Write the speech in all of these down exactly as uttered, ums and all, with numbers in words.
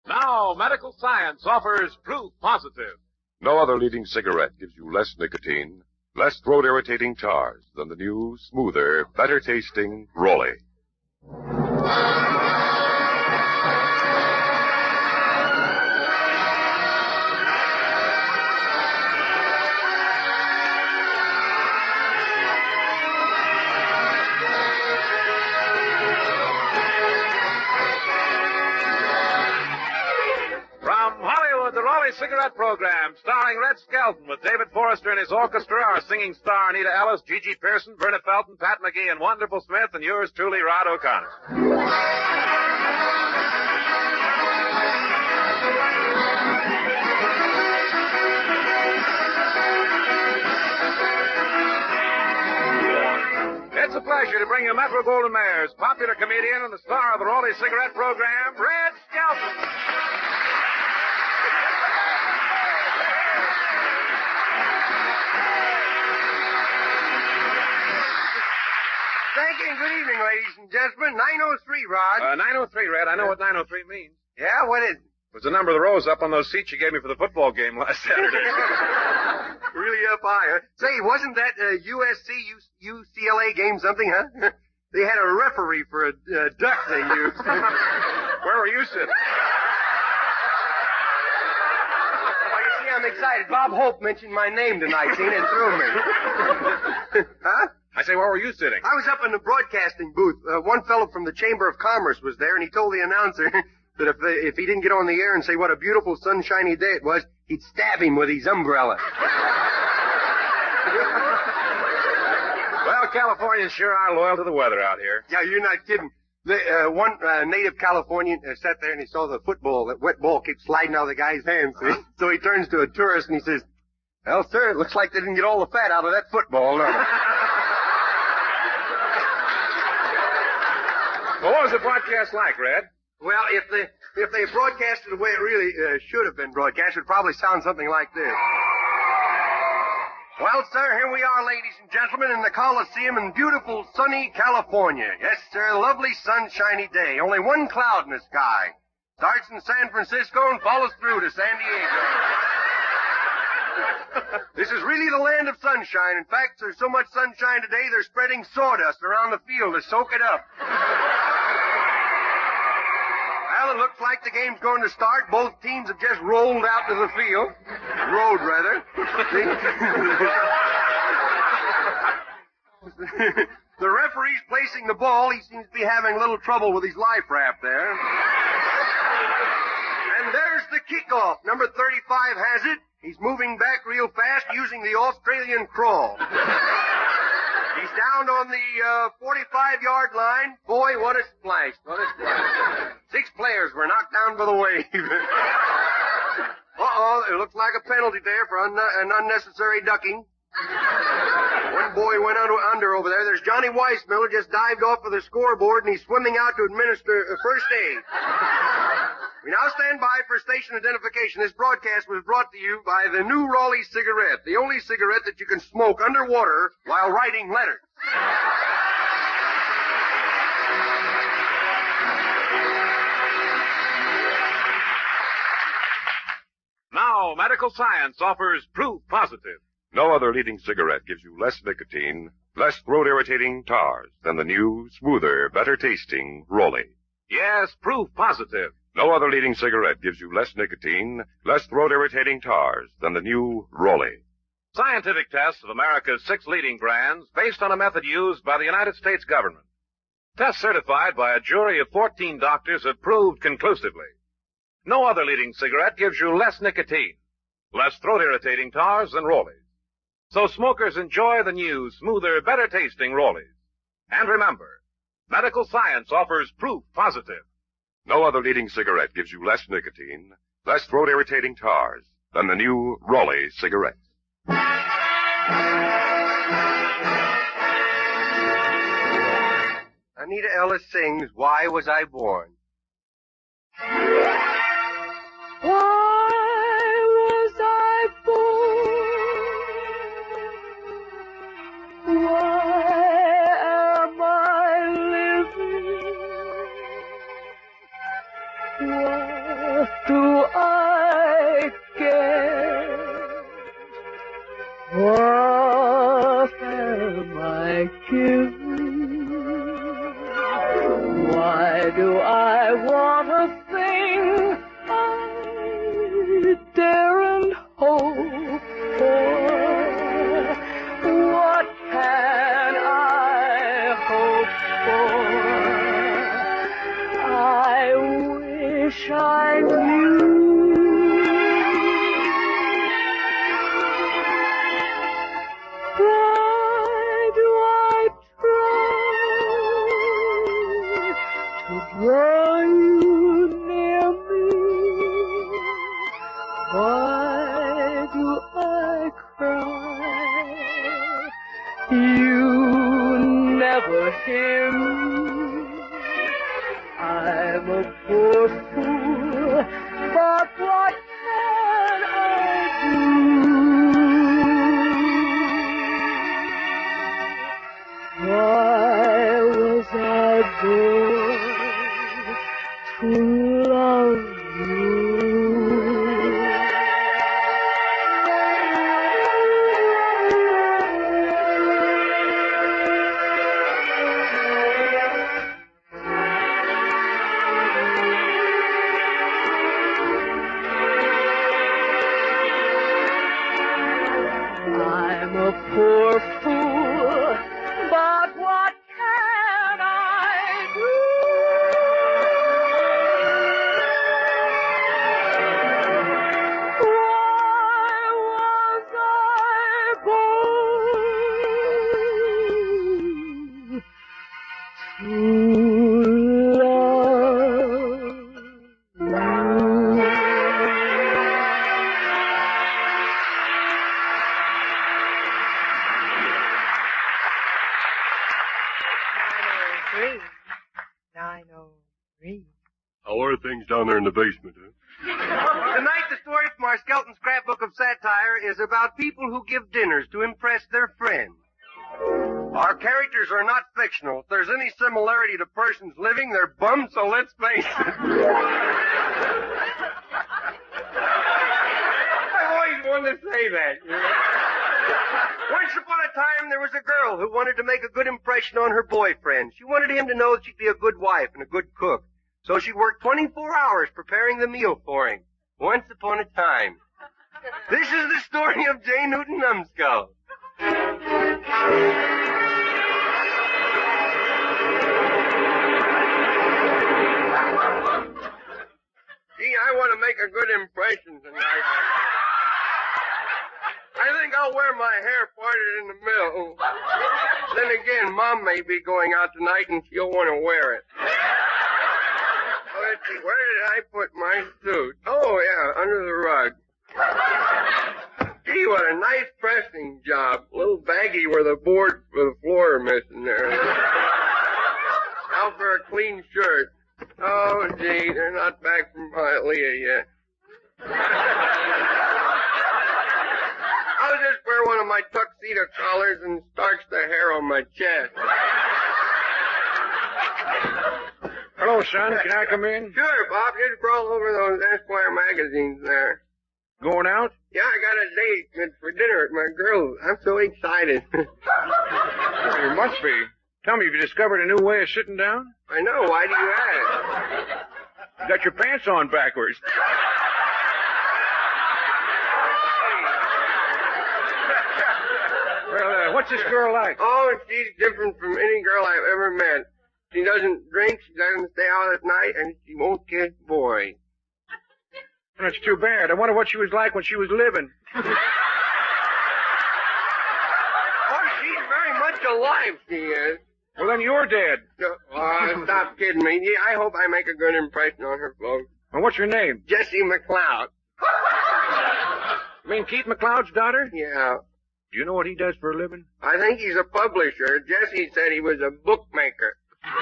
Now, medical science offers proof positive. No other leading cigarette gives you less nicotine, less throat-irritating tars than the new, smoother, better-tasting Rolly. The Raleigh Cigarette Program, starring Red Skelton with David Forrester and his orchestra, our singing star Anita Ellis, Gigi Pearson, Verna Felton, Pat McGee, and Wonderful Smith, and yours truly, Rod O'Connor. It's a pleasure to bring you Metro Golden Mayer's popular comedian and the star of the Raleigh Cigarette Program, Red Skelton. Thank you and good evening, ladies and gentlemen. nine oh three, Rod. Uh, nine oh three, Red. I know what nine oh three means. Yeah, what is it? It was the number of the rows up on those seats you gave me for the football game last Saturday. Really up high, huh? Say, wasn't that uh, U S C U C L A game something, huh? They had a referee for a uh, duck they used. Where were you sitting? Well, you see, I'm excited. Bob Hope mentioned my name tonight, see, and it threw me. Huh? I say, where were you sitting? I was up in the broadcasting booth. Uh, one fellow from the Chamber of Commerce was there, and he told the announcer that if they, if he didn't get on the air and say what a beautiful sunshiny day it was, he'd stab him with his umbrella. Well, Californians sure are loyal to the weather out here. Yeah, you're not kidding. The, uh, one uh, native Californian uh, sat there and he saw the football, that wet ball keep sliding out of the guy's hands. See? So he turns to a tourist and he says, "Well, sir, it looks like they didn't get all the fat out of that football, no." Well, what was the broadcast like, Red? Well, if they if they broadcast it the way it really uh, should have been broadcast, it would probably sound something like this. Well, sir, here we are, ladies and gentlemen, in the Coliseum in beautiful, sunny California. Yes, sir, a lovely, sunshiny day. Only one cloud in the sky. Starts in San Francisco and follows through to San Diego. This is really the land of sunshine. In fact, there's so much sunshine today, they're spreading sawdust around the field to soak it up. Well, it looks like the game's going to start. Both teams have just rolled out to the field. Road, rather. The referee's placing the ball. He seems to be having a little trouble with his life raft there. And there's the kickoff. Number thirty-five has it. He's moving back real fast using the Australian crawl. He's down on the uh, forty-five-yard line. Boy, what a splash. What a splash. Six players were knocked down by the wave. Uh-oh, it looks like a penalty there for un- an unnecessary ducking. One boy went under, under over there. There's Johnny Weissmiller just dived off of the scoreboard, and he's swimming out to administer uh, first aid. We now stand by for station identification. This broadcast was brought to you by the new Raleigh cigarette, the only cigarette that you can smoke underwater while writing letters. Now, medical science offers proof positive. No other leading cigarette gives you less nicotine, less throat-irritating tars than the new, smoother, better-tasting Rolly. Yes, proof positive. No other leading cigarette gives you less nicotine, less throat-irritating tars than the new Rolly. Scientific tests of America's six leading brands based on a method used by the United States government. Tests certified by a jury of fourteen doctors have proved conclusively. No other leading cigarette gives you less nicotine, less throat-irritating tars than Rollies. So smokers enjoy the new, smoother, better-tasting Rollies. And remember, medical science offers proof positive. No other leading cigarette gives you less nicotine, less throat-irritating tars than the new Rolly cigarette. Anita Ellis sings, "Why Was I Born?" Why was I born? Why am I living? Why do I get? What am I giving? Why do I want a thing I daren't hope for? What can I hope for? I wish I knew. Why do I try to draw you near me? Why do I cry? You never hear me. I'm a poor fool, but what can I do? Why was I born to love you? I'm a poor fool, but what can I do? Why was I born to love you? nine oh three. How are things down there in the basement, huh? Tonight, the story from our Skelton Scrapbook of Satire is about people who give dinners to impress their friends. Our characters are not fictional. If there's any similarity to persons living, they're bums, so let's face it. I've always wanted to say that. You know? Once upon a time, there was a girl who wanted to make a good impression on her boyfriend. She wanted him to know that she'd be a good wife and a good cook. So she worked twenty-four hours preparing the meal for him. Once upon a time. This is the story of J. Newton Numbskull. Gee, I want to make a good impression tonight. I think I'll wear my hair parted in the middle. Then again, Mom may be going out tonight and she'll want to wear it. Oh, let's see, where did I put my suit? Oh, yeah, under the rug. Gee, what a nice pressing job. A little baggy where the board for the floor are missing there. Now for a clean shirt. Oh, gee, they're not back from Hialeah yet. I'll just wear one of my tuxedo collars and starch the hair on my chest. Hello, son. Can I come in? Sure, Bob. Just crawl over those Esquire magazines there. Going out? Yeah, I got a date for dinner at my girl's. I'm so excited. You must be. Tell me, have you discovered a new way of sitting down? I know. Why do you ask? You got your pants on backwards. Well, uh, what's this girl like? Oh, she's different from any girl I've ever met. She doesn't drink, she doesn't stay out at night, and she won't kiss boys. That's too bad. I wonder what she was like when she was living. Oh, she's very much alive, she is. Well, then you're dead. Oh, stop kidding me. Yeah, I hope I make a good impression on her, folks. Well, what's your name? Jessie McLeod. You mean Keith McLeod's daughter? Yeah. Do you know what he does for a living? I think he's a publisher. Jessie said he was a bookmaker.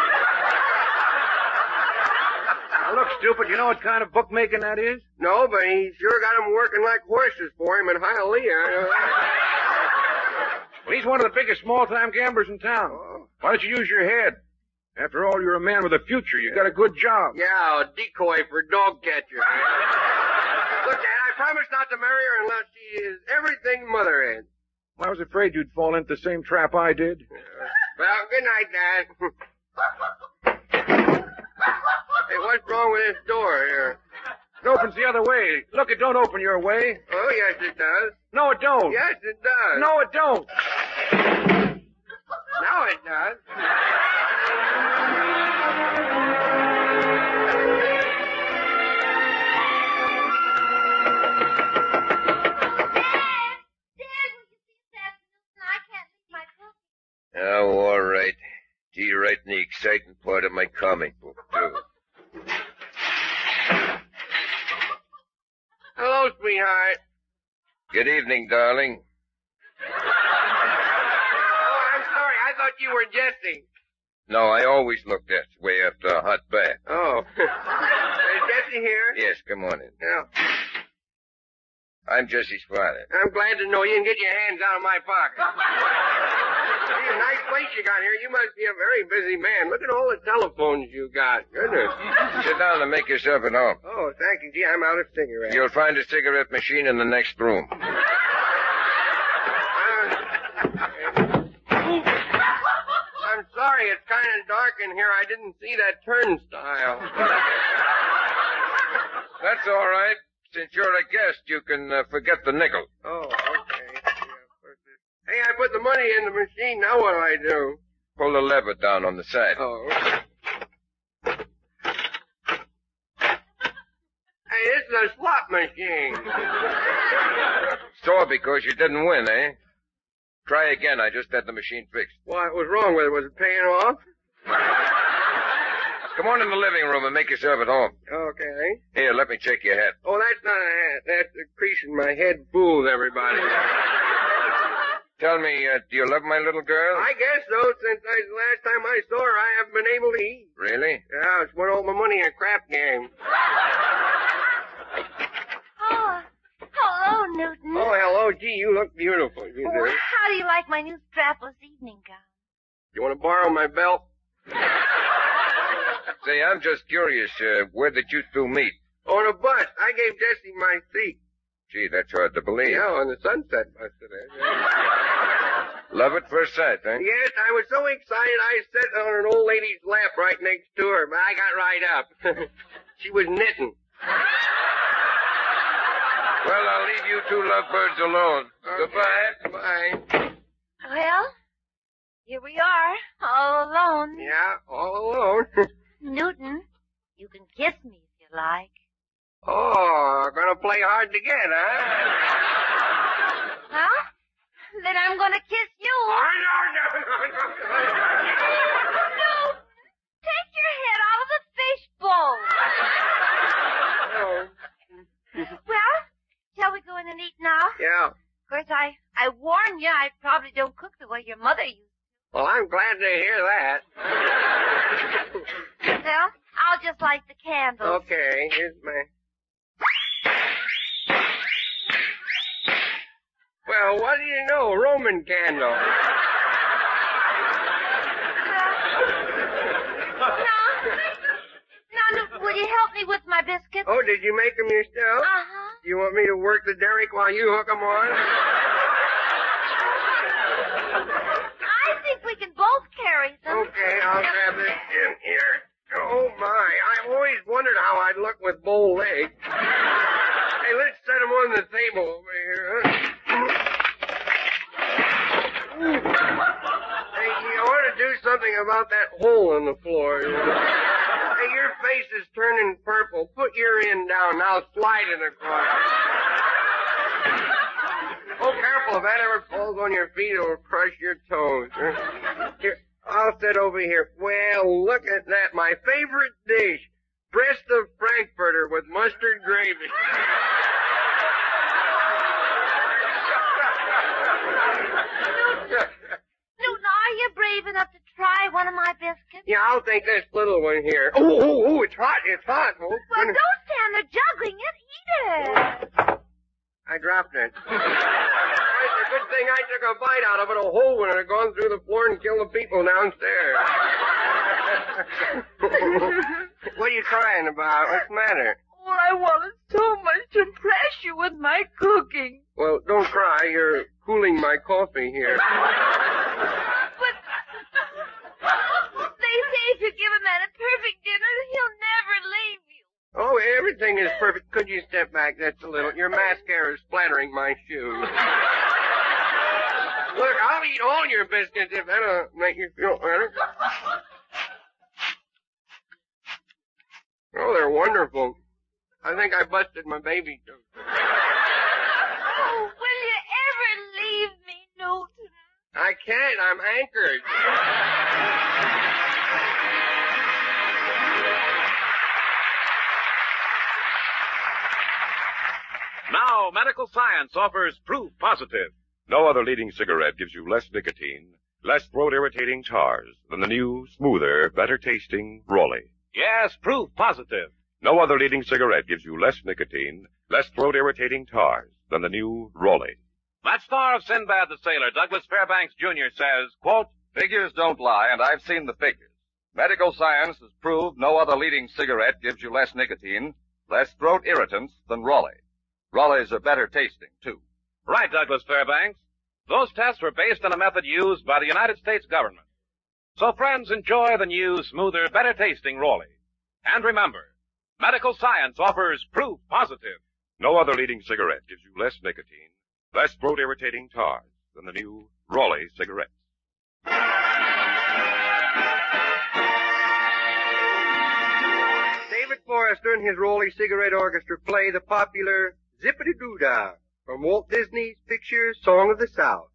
Now, look, stupid, you know what kind of bookmaking that is? No, but he sure got them working like horses for him in Hialeah. Well, he's one of the biggest small-time gamblers in town. Oh. Why don't you use your head? After all, you're a man with a future. You got a good job. Yeah, a decoy for dog catcher. not to marry her unless she is everything Mother is. I was afraid you'd fall into the same trap I did. Well, good night, Dad. Hey, what's wrong with this door here? It opens the other way. Look, it don't open your way. Oh, yes, it does. No, it don't. Yes, it does. No, it don't. Now it does. Oh, all right. Gee, right in the exciting part of my comic book, too. Hello, sweetheart. Good evening, darling. Oh, I'm sorry. I thought you were jesting. No, I always look that way after a hot bath. Oh. Is Jesse here? Yes, come on in. Yeah. I'm Jesse's father. I'm glad to know you and get your hands out of my pocket. See, a nice place you got here. You must be a very busy man. Look at all the telephones you got. Goodness. Sit down and make yourself at home. Oh, thank you. Gee, I'm out of cigarettes. You'll find a cigarette machine in the next room. I'm sorry, it's kind of dark in here. I didn't see that turnstile. That's all right. Since you're a guest, you can uh, forget the nickel. Oh, okay. Yeah, hey, I put the money in the machine. Now what do I do? Pull the lever down on the side. Oh. Hey, this is a slot machine. Sore because you didn't win, eh? Try again. I just had the machine fixed. What was wrong with it? Was it paying off? Come on in the living room and make yourself at home. Okay. Here, let me check your hat. Oh, that's not a hat. That's a crease in my head. Fools everybody. Tell me, uh, do you love my little girl? I guess so. Since I, the last time I saw her, I haven't been able to eat. Really? Yeah, I spent all my money in a crap game. Oh, hello, Newton. Oh, hello. Gee, you look beautiful. You Well, do. how do you like my new strapless evening gown? You want to borrow my belt? Say, I'm just curious, uh, where did you two meet? On a bus. I gave Jesse my seat. Gee, that's hard to believe. Yeah, on the Sunset bus today. Love at first sight, eh? Yes, I was so excited I sat on an old lady's lap right next to her, but I got right up. She was knitting. Well, I'll leave you two lovebirds alone. Okay. Goodbye. Bye. Well, here we are, all alone. Yeah, all alone. Newton, you can kiss me if you like. Oh, gonna play hard to get, huh? Huh? Then I'm gonna kiss you. Oh, no, no, no, no. No! Take your head out of the fishbowl. Oh. Well, shall we go in and eat now? Yeah. Of course, I, I warn you, I probably don't cook the way your mother used. Well, I'm glad to hear that. Well, I'll just light the candles. Okay, here's my... Well, what do you know? Roman candle. No. Now, Newton, will you help me with my biscuits? Oh, did you make them yourself? Uh-huh. You want me to work the derrick while you hook them on? I think we can both carry them. Okay, I'll grab this in here. Oh, my. I always wondered how I'd look with bow legs. Hey, let's set them on the table over here, huh? Hey, you ought to do something about that hole in the floor. You know? Hey, your face is turning purple. Put your end down. Now slide it across. Oh, careful. If that ever falls on your feet, it'll crush your toes. Here, I'll sit over here. Well, look at that. My favorite dish. Breast of Frankfurter with mustard gravy. Newton, are you brave enough to try one of my biscuits? Yeah, I'll take this little one here. Oh, oh, oh, it's hot. It's hot. Oh, Well, goodness. don't stand there juggling it. Eat it. I dropped it. It's a good thing I took a bite out of it. A hole would have gone through the floor and killed the people downstairs. What are you crying about? What's the matter? Oh, I wanted so much to impress you with my everything is perfect. Could you step back just a little? Your mascara is splattering my shoes. Look, I'll eat all your biscuits if that'll make you feel better. Oh, they're wonderful. I think I busted my baby tooth. Oh, will you ever leave me, Newton? I can't. I'm anchored. Now, medical science offers proof positive. No other leading cigarette gives you less nicotine, less throat-irritating tars than the new, smoother, better-tasting Rolly. Yes, proof positive. No other leading cigarette gives you less nicotine, less throat-irritating tars than the new Rolly. That star of Sinbad the Sailor, Douglas Fairbanks Junior says, quote, Figures don't lie, and I've seen the figures. Medical science has proved no other leading cigarette gives you less nicotine, less throat irritants than Rolly. Rollies are better tasting, too. Right, Douglas Fairbanks. Those tests were based on a method used by the United States government. So friends, enjoy the new, smoother, better tasting Rolly. And remember, medical science offers proof positive. No other leading cigarette gives you less nicotine, less throat-irritating tars than the new Rolly cigarettes. David Forrester and his Rolly Cigarette Orchestra play the popular Zippity-Doo-Dah from Walt Disney's picture Song of the South.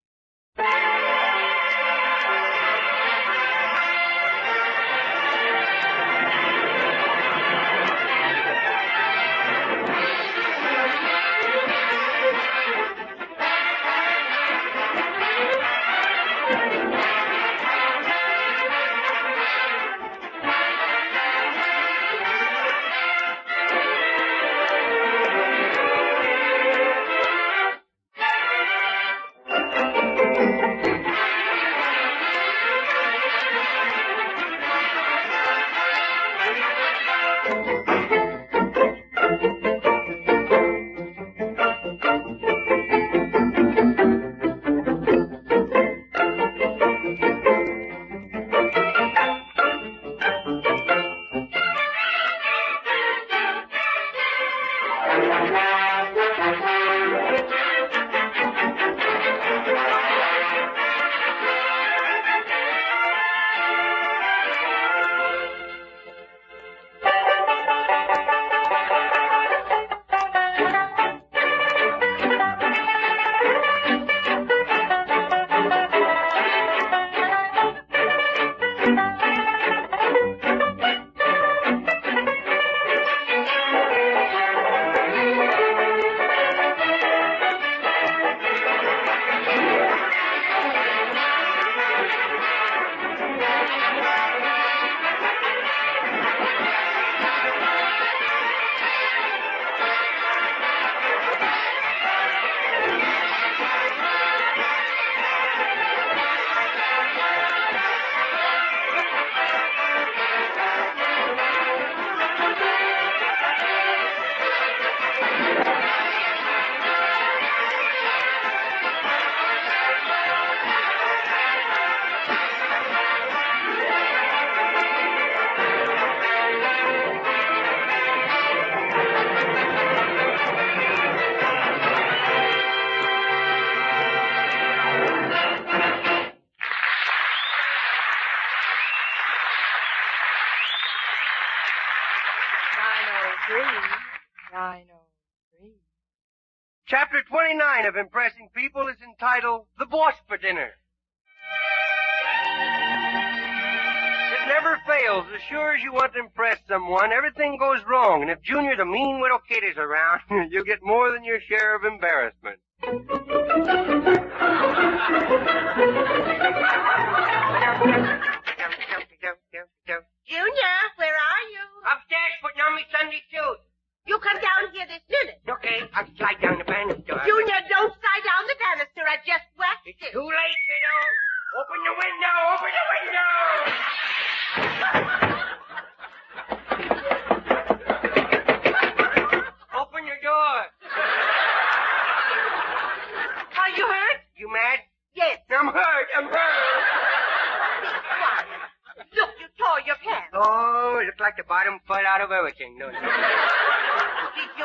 nine oh three. Chapter twenty-nine of Impressing People is entitled The Boss for Dinner. It never fails. As sure as you want to impress someone, everything goes wrong. And if Junior the mean little kid is around, you'll get more than your share of embarrassment. Junior, where are you? Upstairs putting on me Sunday suit. You come down here this minute. Okay, I'll slide down the banister. Junior, don't slide down the banister. I just waxed It's it. too late, kiddo. Open the window. Open the window. Open your door. Are you hurt? You mad? Yes. I'm hurt. I'm hurt. Look, you tore your pants. Oh, it looks like the bottom fell out of everything, don't it?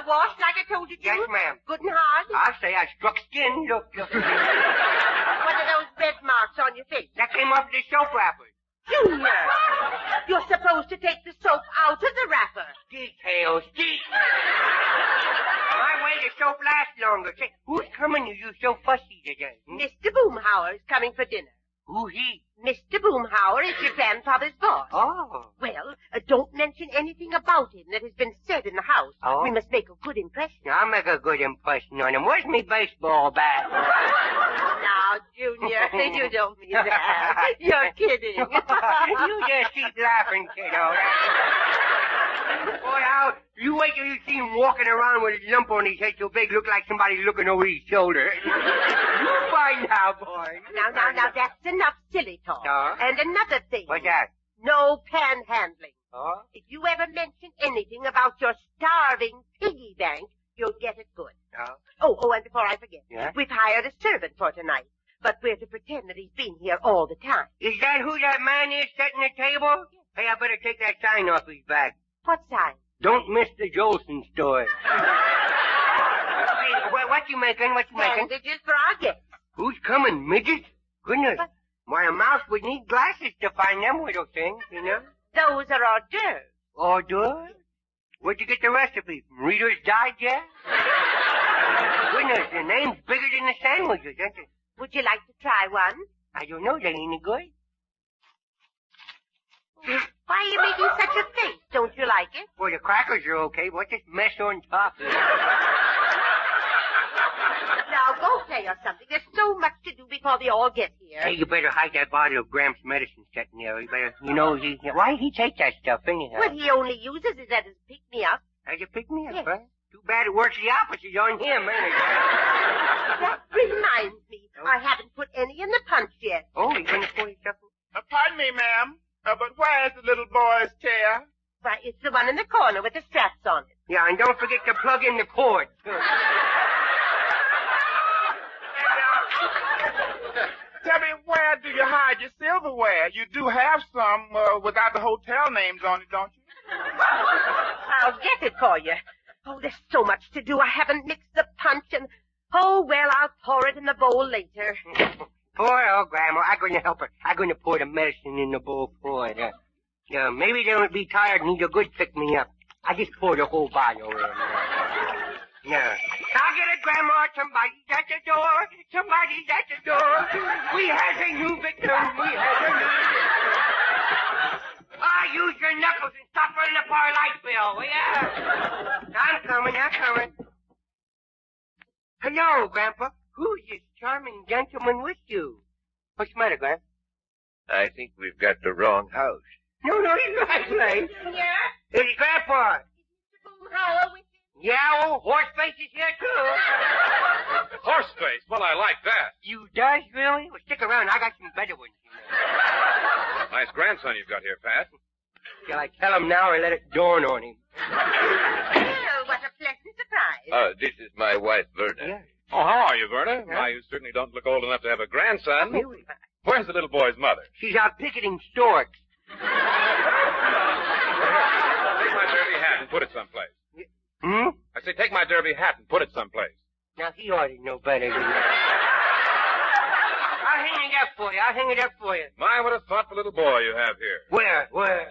wash like I told you to? Yes, ma'am. Good and hard? I'll say I struck skin. Look, look. What are those red marks on your face? That came off the soap wrapper. Junior, you're supposed to take the soap out of the wrapper. Details, details. My way the soap lasts longer. Say, who's coming to you so fussy today? Hmm? Mister Boomhauer is coming for dinner. Who's he? Mister Boomhauer is your grandfather's boss. Oh. Well, uh, don't mention anything about him that has been said in the house. Oh. We must make a good impression. I'll make a good impression on him. Where's me baseball bat? Now, Junior, you don't mean that. You're kidding. You just keep laughing, kiddo. Boy, I'll, you wait till you see him walking around with a lump on his head so big, look like somebody looking over his shoulder. You find out, boy. Now, now, now, that's enough silly talk. Uh? And another thing. What's that? No panhandling. Oh? If you ever mention anything about your starving piggy bank, you'll get it good. Oh? Oh, oh, and before I forget, Yeah? we've hired a servant for tonight, but we're to pretend that he's been here all the time. Is that who that man is setting the table? Hey, I better take that sign off his back. What sign? Don't miss the Jolson story. Hey, what, what you making? What you making? Bandages for our guests. Who's coming? Midgets? Goodness. What? Why, a mouse would need glasses to find them little things, you know? Those are hors d'oeuvres. Hors d'oeuvres? Where'd you get the recipe? From Reader's Digest? Goodness, the name's bigger than the sandwiches, isn't it? Would you like to try one? I don't know. They ain't good. Why are you making such a face? Don't you like it? Well, the crackers are okay. What's this mess on top? Now go play or something. There's so much to do before they all get here. Hey, you better hide that bottle of Gramps medicine sitting there. You better, you know, he, why he take that stuff anyhow? Well, he only uses it as a pick-me-up. As a pick-me-up, Yes. huh? Too bad it works the opposite on him, ain't it? That reminds me, I haven't put any in the punch yet. Oh, you gonna pour something? Uh, pardon me, ma'am, uh, but where's the little boy's chair? Why, it's the one in the corner with the straps on it. Yeah, and don't forget to plug in the cord. Tell me, where do you hide your silverware? You do have some uh, without the hotel names on it, don't you? I'll get it for you. Oh, there's so much to do. I haven't mixed the punch and... Oh, well, I'll pour it in the bowl later. Poor old Grandma. I'm going to help her. I'm going to pour the medicine in the bowl for her. Uh, uh, maybe they won't be tired and need a good pick-me-up. I just pour the whole bottle in. Yeah. I'll get it, Grandma. Somebody's at the door. Somebody's at the door. We have a new victim. We have a new victim. Ah, use your knuckles and stop running up our light bill, yeah? I'm coming, I'm coming. Hello, Grandpa. Who's this charming gentleman with you? What's the matter, Grandpa? I think we've got the wrong house. No, no, it's right place. Yeah? It's Grandpa. Mister Boomhauer with you? Yeah, old Horseface is here, too. Horseface? Well, I like that. You does, really? Well, stick around. I got some better ones. Nice grandson you've got here, Pat. Shall I tell him now or let it dawn on him? Well, what a pleasant surprise. Uh, this is my wife, Verna. Yeah. Oh, how are you, Verna? Yeah. Why, you certainly don't look old enough to have a grandson. Really? Where's the little boy's mother? She's out picketing storks. Take my derby hat and put it someplace. Hmm? I say, take my derby hat and put it someplace. Now, he ought to know better than that. I'll hang it up for you. I'll hang it up for you. My, what a thoughtful little boy you have here. Where? Where?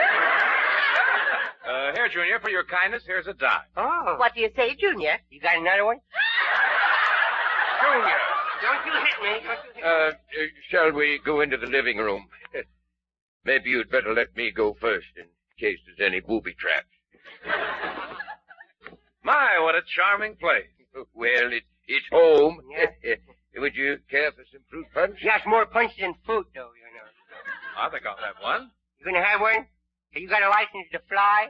Uh, here, Junior, for your kindness, here's a dime. Oh. What do you say, Junior? You got another one? Junior, don't you hit me. Don't you hit me. Uh, uh, shall we go into the living room? Maybe you'd better let me go first in case there's any booby traps. My, what a charming place. Well, it, it's home. Yeah. Would you care for some fruit punch? Yeah, it's more punch than fruit, though, you know. I think I'll have one. You gonna have one? You got a license to fly?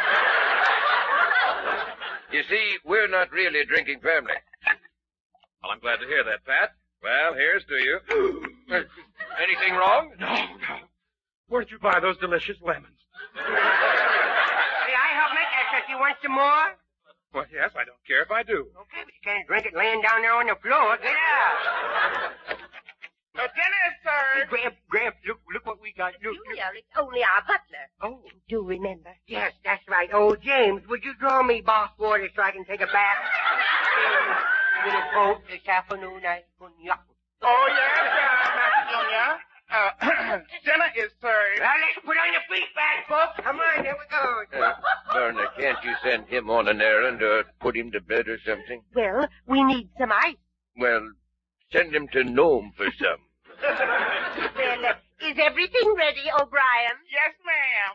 You see, we're not really a drinking family. Well, I'm glad to hear that, Pat. Well, here's to you. Anything wrong? No, no. Where'd you buy those delicious lemons? Hey, I help make that stuff. You want some more? Well, yes, I don't care if I do. Okay, but you can't drink it laying down there on the floor. Get out. Uh, dinner is served. Gramp, Gramp, look, look what we got. Look, look. Junior, it's only our butler. Oh. Do remember? Yes, that's right. Oh, James, would you draw me bath water so I can take a bath? In a little boat this afternoon. I Oh, yes, uh, Master Junior. Uh, dinner is served. Well, let's put on your feet back, folks. Come on, here we go. Uh, Verna, can't you send him on an errand or put him to bed or something? Well, we need some ice. Well, send him to Nome for some. Well, uh, is everything ready, O'Brien? Yes, ma'am.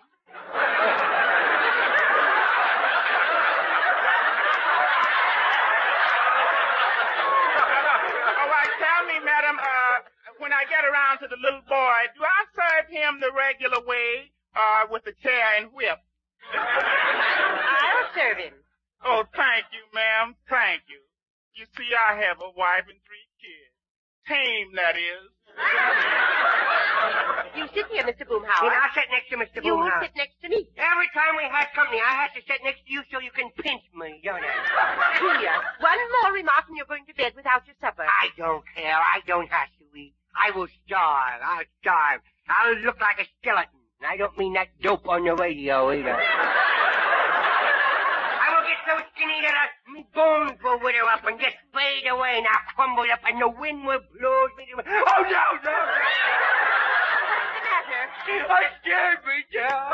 All right, tell me, madam, uh, when I get around to the little boy, do I serve him the regular way, uh, with the chair and whip? I'll serve him. Oh, thank you, ma'am. Thank you. You see, I have a wife and three kids. Tame, that is. You sit here, Mister Boomhauer. And I'll sit next to Mister You Boomhauer. sit next to me. Every time we have company, I have to sit next to you so you can pinch me, don't I? Junior, one more remark and you're going to bed without your supper. I don't care. I don't have to eat. I will starve. I'll starve. I'll look like a skeleton. And I don't mean that dope on the radio either. I will get so skinny that I, my bones will wither up and just fade away and I'll crumble up and the wind will blow me to... Oh, no, no, no. What's the matter? I scared me, Joe.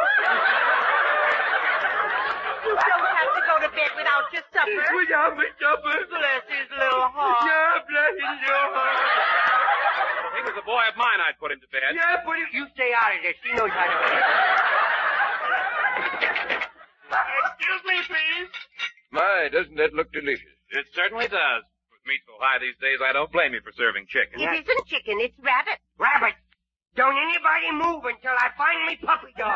You don't have to go to bed without your supper. Without my supper. Bless his little heart. Yeah, bless his little heart. If he was a boy of mine, I'd put him to bed. Yeah, put him... You stay out of this. He knows how to do it. Excuse me, please. My, doesn't that look delicious? It certainly does. With meat so high these days, I don't blame you for serving chicken. It isn't chicken, it's rabbit. Rabbit, don't anybody move until I find me puppy dog.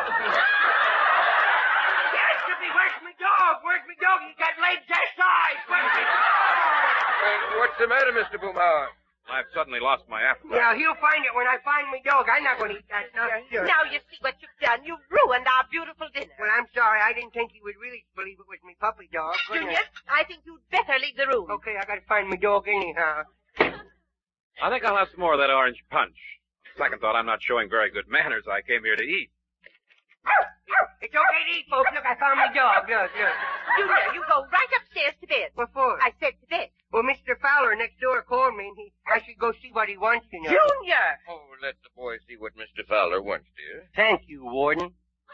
Yes, Chippy, where's my dog? Where's my dog? He's got legs that size. Where's my dog? Uh, what's the matter, Mister Boomhauer? I've suddenly lost my appetite. Yeah, he'll find it when I find my dog. I'm not going to eat that stuff. Sure. Now you see what you've done. You've ruined our beautiful dinner. Well, I'm sorry. I didn't think he would really believe it was me puppy dog. Junior, I think you'd better leave the room. Okay, I got to find my dog anyhow. I think I'll have some more of that orange punch. Second thought, I'm not showing very good manners. I came here to eat. It's okay to eat, folks. Look, I found my dog. Look, look. Junior, you go right upstairs to bed. What for? I said to bed. Well, Mister Fowler next door called me, and he I should go see what he wants, you know. Junior! Oh, let the boy see what Mister Fowler wants, dear. Thank you, Warden.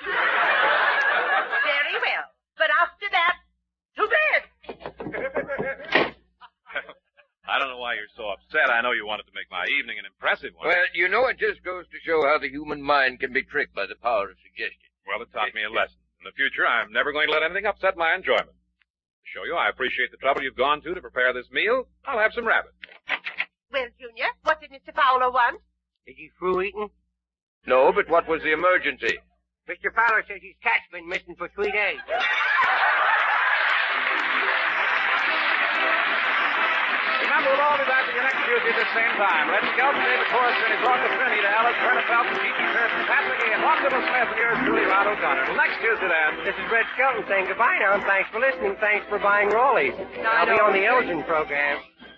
Very well. But after that, to bed. I don't know why you're so upset. I know you wanted to make my evening an impressive one. Well, you know, it just goes to show how the human mind can be tricked by the power of suggestion. Well, it taught me a lesson. In the future, I'm never going to let anything upset my enjoyment. To show you I appreciate the trouble you've gone to to prepare this meal, I'll have some rabbit. Well, Junior, what did Mister Fowler want? Is he through eating? No, but what was the emergency? Mister Fowler says his cat's been missing for three days. Remember, we'll all be back with you next Tuesday at the same time. Red Skelton, David Forrester, and his daughter Trinity, to Alice, Verna Felton, Gigi Pearson, Patrick E. and Ron Little Smith, and yours truly, Rod O'Connor. Till next Tuesday, then. This is Red Skelton saying goodbye now, and thanks for listening. Thanks for buying Raleigh's. I'll be on the Elgin program.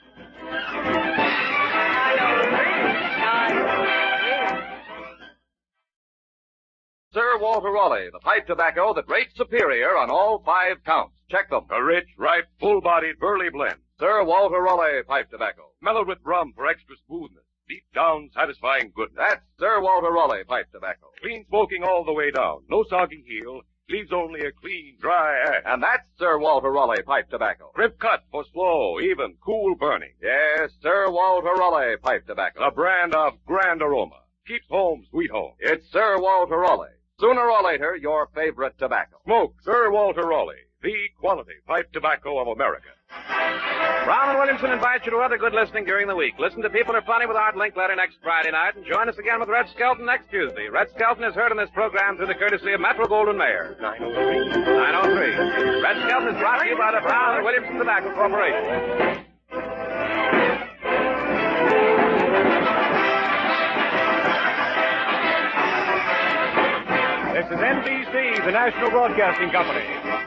Sir Walter Raleigh, the pipe tobacco that rates superior on all five counts. Check them. A rich, ripe, full-bodied Burley blend. Sir Walter Raleigh pipe tobacco. Mellowed with rum for extra smoothness. Deep down, satisfying goodness. That's Sir Walter Raleigh pipe tobacco. Clean smoking all the way down. No soggy heel. Leaves only a clean, dry ash. And that's Sir Walter Raleigh pipe tobacco. Crimp cut for slow, even, cool burning. Yes, Sir Walter Raleigh pipe tobacco. A brand of grand aroma. Keeps home sweet home. It's Sir Walter Raleigh. Sooner or later, your favorite tobacco. Smoke Sir Walter Raleigh, the quality pipe tobacco of America. Brown and Williamson invite you to other good listening during the week. Listen to People Are Funny with Art Linkletter next Friday night, and join us again with Red Skelton next Tuesday. Red Skelton is heard in this program through the courtesy of Metro Goldwyn Mayer. nine oh three. nine oh three. Red Skelton is brought to you by the Brown and Williamson Tobacco Corporation. This is N B C, the National Broadcasting Company.